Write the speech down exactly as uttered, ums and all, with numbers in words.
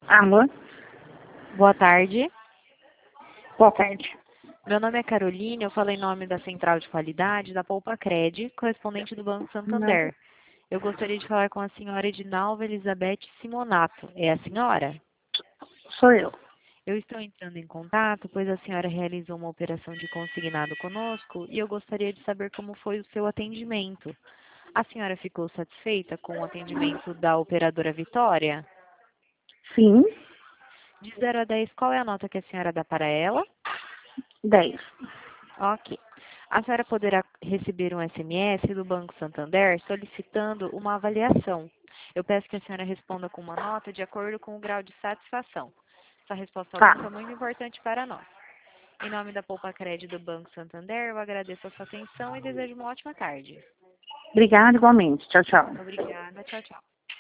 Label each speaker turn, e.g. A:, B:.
A: Alô?
B: Boa tarde.
A: Boa tarde.
B: Meu nome é Caroline, eu falo em nome da Central de Qualidade da Poupacred, correspondente do Banco
A: Não,
B: Santander. Eu gostaria de falar com a senhora Edinalva Elizabeth Simonato. É a senhora?
A: sou eu.
B: Eu estou entrando em contato, pois a senhora realizou uma operação de consignado conosco e eu gostaria de saber como foi o seu atendimento. A senhora ficou satisfeita com o atendimento da operadora Vitória?
A: Sim,
B: De zero a dez, qual é a nota que a senhora dá para ela?
A: dez.
B: Ok. A senhora poderá receber um S M S do Banco Santander solicitando uma avaliação. Eu peço que a senhora responda com uma nota de acordo com o grau de satisfação. Essa resposta ao
A: Tá.
B: banco é muito importante para nós. Em nome da Poupacred do Banco Santander, eu agradeço a sua atenção e desejo uma ótima tarde.
A: Obrigada igualmente. Tchau, tchau.
B: Obrigada. Tchau, tchau.